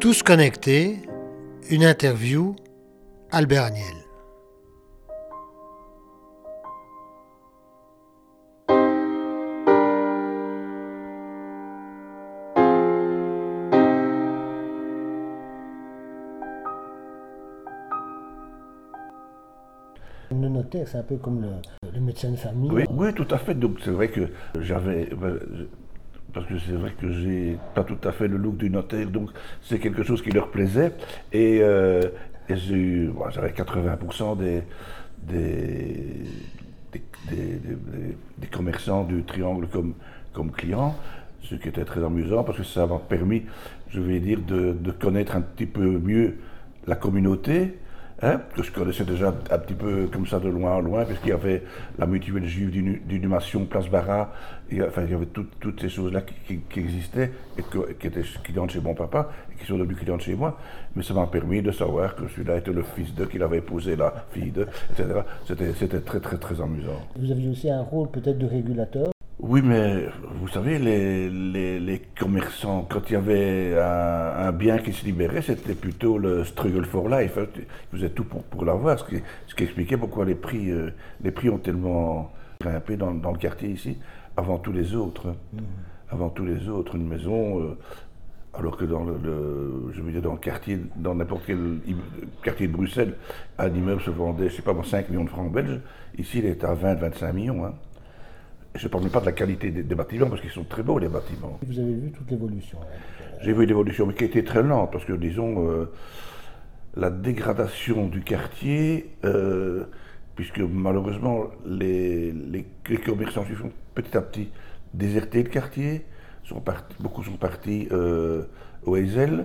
Tous connectés, une interview, Albert Agnel. Le notaire, c'est un peu comme le médecin de famille. Oui, tout à fait. Donc c'est vrai que j'avais... Parce que c'est vrai que j'ai pas tout à fait le look du notaire, donc c'est quelque chose qui leur plaisait. Et j'avais 80% des commerçants du Triangle comme clients, ce qui était très amusant parce que ça m'a permis, je vais dire, de connaître un petit peu mieux la communauté. Que je connaissais déjà un petit peu comme ça de loin en loin, puisqu'il y avait la mutuelle juive d'inhumation Place Barra, il y avait toutes ces choses-là qui existaient et qui étaient clientes chez mon papa et qui sont devenues clientes chez moi. Mais ça m'a permis de savoir que celui-là était le fils d'eux, qu'il avait épousé la fille d'eux, etc. C'était très très très amusant. Vous aviez aussi un rôle peut-être de régulateur. Oui, mais vous savez, les commerçants, quand il y avait un bien qui se libérait, c'était plutôt le struggle for life. Ils faisaient tout pour l'avoir, ce qui expliquait pourquoi les prix ont tellement grimpé dans le quartier ici, avant tous les autres. Avant tous les autres, une maison, alors que dans je veux dire, dans le quartier, dans n'importe quel quartier de Bruxelles, un immeuble se vendait, je sais pas, 5 millions de francs belges. Ici, il est à 20-25 millions. Hein. Je ne parle même pas de la qualité des bâtiments, parce qu'ils sont très beaux, les bâtiments. Vous avez vu toute l'évolution. J'ai vu l'évolution, mais qui a été très lente, parce que, disons, la dégradation du quartier, puisque malheureusement, les commerçants suivent petit à petit déserté le quartier, beaucoup sont partis au Hazel.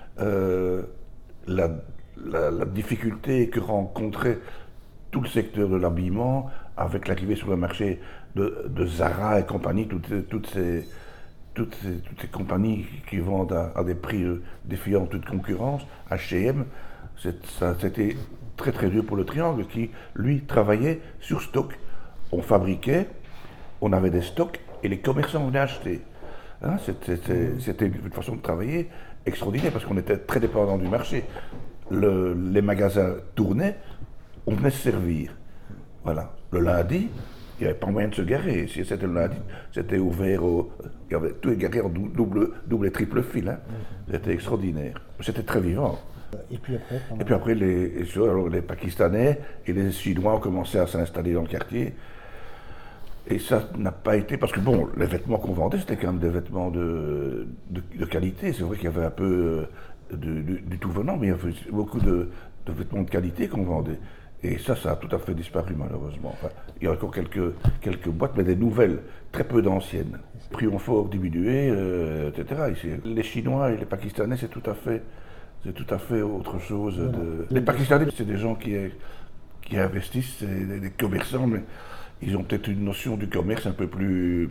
La difficulté que rencontrait tout le secteur de l'habillement, avec l'arrivée sur le marché de Zara et compagnie, toutes ces compagnies qui vendent à des prix défiant toute concurrence, H&M, c'était très très dur pour le Triangle qui, lui, travaillait sur stock. On fabriquait, on avait des stocks et les commerçants venaient acheter. Hein, c'était une façon de travailler extraordinaire parce qu'on était très dépendant du marché. Les magasins tournaient, on venait se servir. Voilà. Le lundi, il n'y avait pas moyen de se garer. Si c'était le lundi, c'était ouvert il y avait tout garé en double et triple fil. Hein. C'était extraordinaire. C'était très vivant. Et puis après, les Pakistanais et les Chinois ont commencé à s'installer dans le quartier. Et ça n'a pas été... Parce que bon, les vêtements qu'on vendait, c'était quand même des vêtements de qualité. C'est vrai qu'il y avait un peu du tout venant, mais il y avait beaucoup de vêtements de qualité qu'on vendait. Et ça a tout à fait disparu malheureusement. Enfin, il y a encore quelques boîtes, mais des nouvelles, très peu d'anciennes. Les prix ont fort diminué, etc. Ici. Les Chinois et les Pakistanais, c'est tout à fait autre chose. Les Pakistanais, c'est des gens qui investissent, c'est des commerçants, mais ils ont peut-être une notion du commerce un peu plus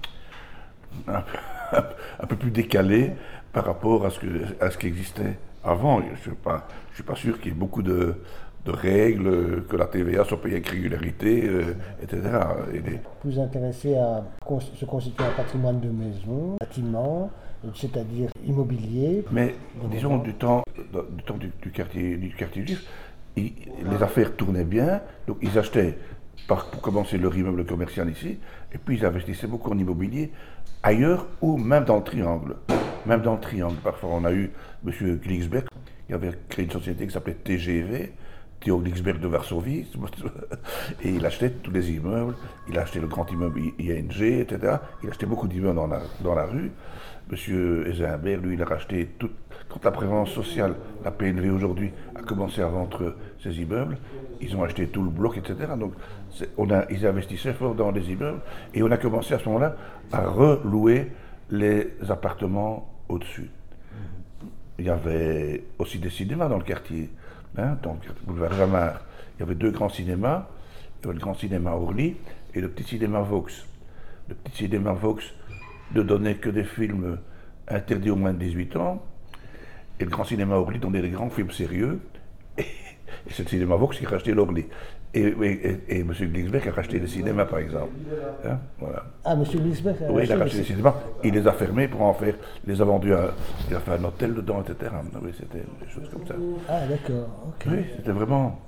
décalée par rapport à ce qui existait avant. Je suis pas sûr qu'il y ait beaucoup de règles, que la TVA soit payée avec régularité, etc. Vous intéressez à se constituer un patrimoine de maison, bâtiment, c'est-à-dire immobilier. Mais disons du temps du quartier juif, les affaires tournaient bien, donc ils achetaient pour commencer leur immeuble commercial ici, et puis ils investissaient beaucoup en immobilier ailleurs ou même dans le Triangle. Même dans le Triangle, parfois on a eu M. Glixberg, qui avait créé une société qui s'appelait TGV, Theo Glixberg de Varsovie, et il achetait tous les immeubles, il a acheté le grand immeuble ING, etc. Il achetait beaucoup d'immeubles dans la rue. Monsieur Eisenberg, lui, il a racheté quand la prévoyance sociale, la PNV aujourd'hui, a commencé à vendre ses immeubles, ils ont acheté tout le bloc, etc. Donc ils investissaient fort dans les immeubles, et on a commencé à ce moment-là à relouer les appartements au-dessus. Il y avait aussi des cinémas dans le quartier. Hein, donc, boulevard Jamard, il y avait 2 grands cinémas. Il y avait le grand cinéma Orly et le petit cinéma Vaux. Le petit cinéma Vaux ne donnait que des films interdits aux moins de 18 ans. Et le grand cinéma Orly donnait des grands films sérieux. Et c'est le cinéma Vaux qui rachetait l'Orly. Et M. Glicksberg a racheté le cinéma, par exemple. Hein, voilà. Ah, M. Glicksberg Oui, il a racheté les cinémas, il les a fermés pour en faire, il les a vendus il a fait un hôtel dedans, etc. Oui, c'était des choses comme ça. Ah, d'accord, ok. Oui, c'était vraiment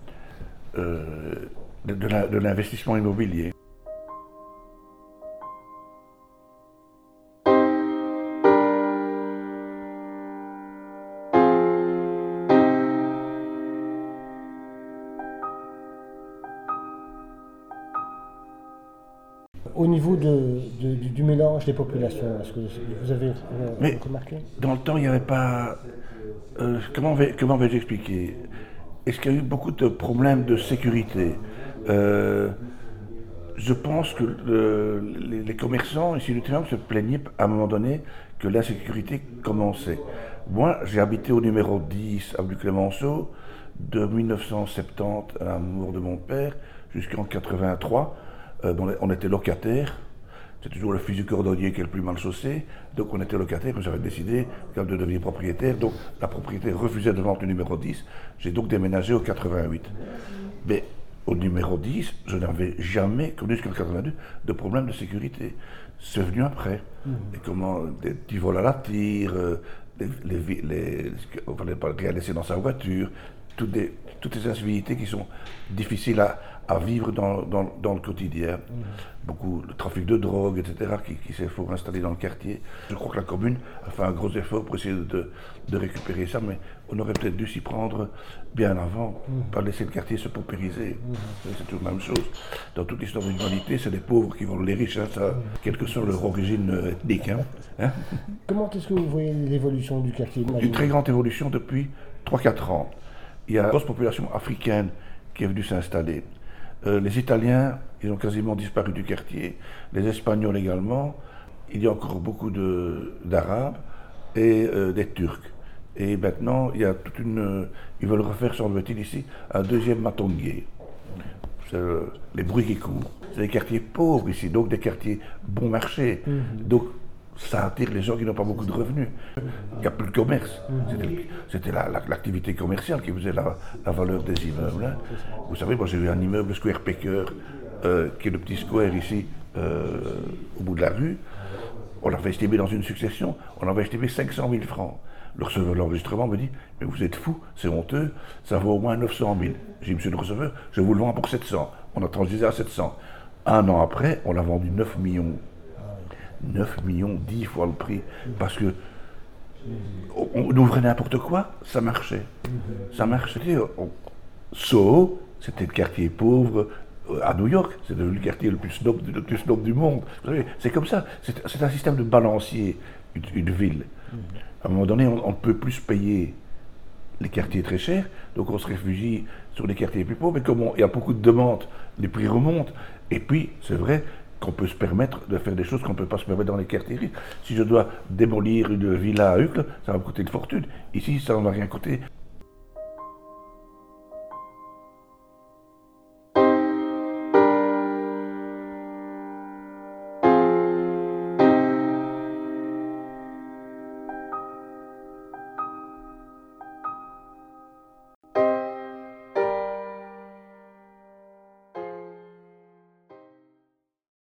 de l'investissement immobilier. Au niveau du mélange des populations, est-ce que vous avez remarqué? Dans le temps, il n'y avait pas... comment vais-je expliquer? Est-ce qu'il y a eu beaucoup de problèmes de sécurité? Je pense que les commerçants ici du Triangle se plaignaient à un moment donné que l'insécurité commençait. Moi, j'ai habité au numéro 10, avenue Clémenceau, de 1970 à la mort de mon père jusqu'en 83. On était locataires. C'est toujours le fils du cordonnier qui est le plus mal chaussé. Donc on était locataires, j'avais décidé de devenir propriétaire. Donc la propriété refusait de vendre le numéro 10. J'ai donc déménagé au 88. Mais au numéro 10, je n'avais jamais connu jusqu'en 82 de problème de sécurité. C'est venu après. Et comment des petits vols à la tire, on ne fallait pas rien laisser dans sa voiture, toutes ces incivilités qui sont difficiles à vivre dans le quotidien. Beaucoup le trafic de drogue, etc., qui s'est fort installé dans le quartier. Je crois que la commune a fait un gros effort pour essayer de récupérer ça, mais on aurait peut-être dû s'y prendre bien avant, pas laisser le quartier se paupériser. C'est toujours la même chose. Dans toute l'histoire de l'humanité, c'est les pauvres qui volent les riches, hein, ça, quelle que soit leur origine ethnique. Hein. Comment est-ce que vous voyez l'évolution du quartier? Une très grande évolution depuis 3-4 ans. Il y a une grosse population africaine qui est venue s'installer. Les Italiens, ils ont quasiment disparu du quartier. Les Espagnols également. Il y a encore beaucoup d'Arabes et des Turcs. Et maintenant, il y a toute ils veulent refaire, semble-t-il, ici, un deuxième Matongué. C'est les bruits qui courent. C'est des quartiers pauvres ici, donc des quartiers bon marché. Donc, ça attire les gens qui n'ont pas beaucoup de revenus. Il n'y a plus de commerce. C'était l'activité commerciale qui faisait la valeur des immeubles. Hein. Vous savez, moi j'ai eu un immeuble Square Pecker, qui est le petit square ici, au bout de la rue. On l'avait estimé dans une succession, on avait estimé 500 000 francs. Le receveur de l'enregistrement me dit « Mais vous êtes fou, c'est honteux, ça vaut au moins 900 000. » J'ai dit « Monsieur le receveur, je vous le vends pour 700. » On a transgisé à 700. Un an après, on l'a vendu 9 millions. 9 millions, 10 fois le prix. Parce que on ouvrait n'importe quoi, ça marchait. Ça marchait. Soho, c'était le quartier pauvre à New York, c'est devenu le quartier le plus snob du monde. Vous savez, c'est comme ça. C'est un système de balancier, une ville. À un moment donné, on ne peut plus payer les quartiers très chers, donc on se réfugie sur les quartiers plus pauvres. Mais comme il y a beaucoup de demandes, les prix remontent. Et puis, c'est vrai qu'on peut se permettre de faire des choses qu'on ne peut pas se permettre dans les quartiers riches. Si je dois démolir une villa à Uccle, ça va me coûter une fortune. Ici, ça ne va rien coûter.